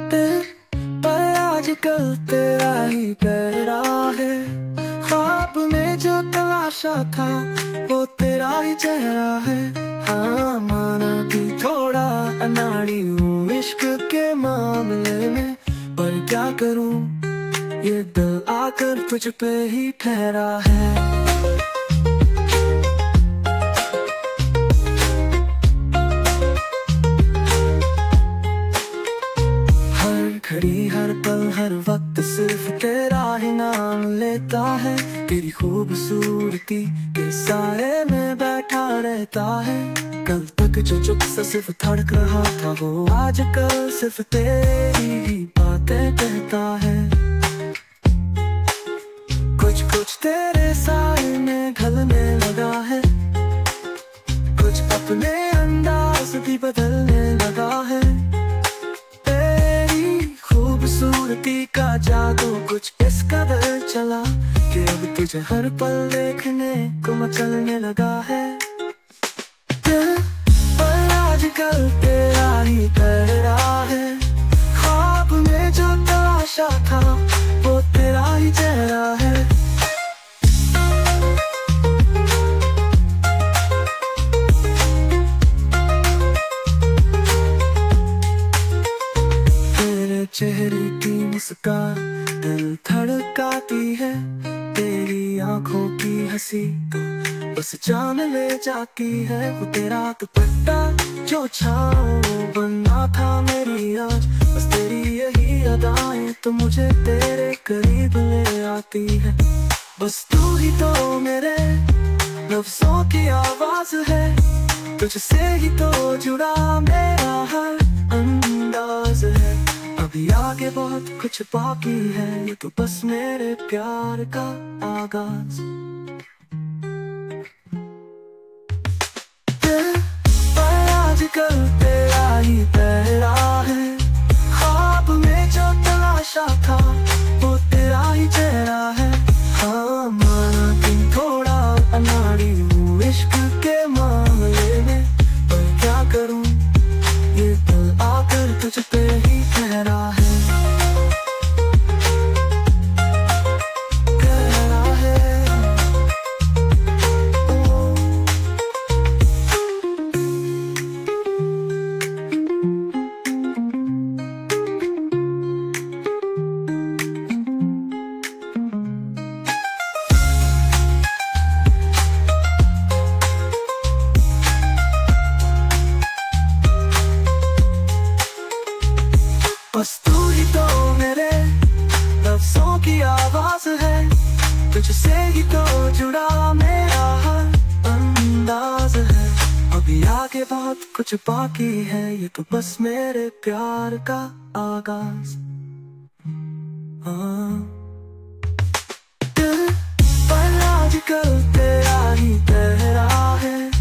पर आजकल तेरा ही पहरा है। ख्वाब में जो तलाशा था वो तेरा ही चेहरा है। हाँ माना कि थोड़ा अनाड़ी हूँ इश्क के मामले में, पर क्या करूँ ये दिल आकर तुझ पे ही ठहरा है। घड़ी हर पल हर वक्त सिर्फ तेरा ही नाम लेता है। तेरी खूबसूरती के साए में बैठा रहता है। कल तक जो चुप सा सिर्फ धड़क रहा था वो आजकल सिर्फ तेरी ही बातें कहता है। कुछ कुछ तेरे साए में ढलने लगा है, कुछ अपने अंदाज भी बदलने लगा है। खूबसूरती का जादू कुछ इस कदर चला कि अब तुझे हर पल देखने को मचलने लगा है। पर आजकल तेरा ही पहरा है। ख्वाब में जो तलाशा था वो तेरा ही चेहरा है। चेहरे की मुस्कान दिल धड़काती है। तेरी आंखों की हंसी तो बस जान ले जाती है। वो तेरा दुपट्टा जो छाँव बना था मेरी आज, बस तेरी यही अदाएं तो मुझे तेरे करीब ले आती है। बस तू ही तो मेरे लफ्जों की आवाज है, तुझसे ही तो जुड़ा मेरा हर अंदाज है। अभी आगे बहुत कुछ बाकी है, ये तो बस मेरे प्यार का आगाज। पर आजकल तेरा ही पहरा है। ख्वाब में जो तलाशा था वो तेरा ही चेहरा है। हाँ माना कि थोड़ा अनाड़ी हूँ इश्क के मामले में, पर क्या करूँ ये दिल आकर तुझ पे ही ठहरा है। बस तू ही तो मेरे लफ्जों की आवाज है, तुझसे ही तो जुड़ा मेरा हर अंदाज है। अभी आगे बहुत कुछ बाकी है, ये तो बस मेरे प्यार का आगाज। हाँ दिल पर आजकल तेरा ही पहरा है।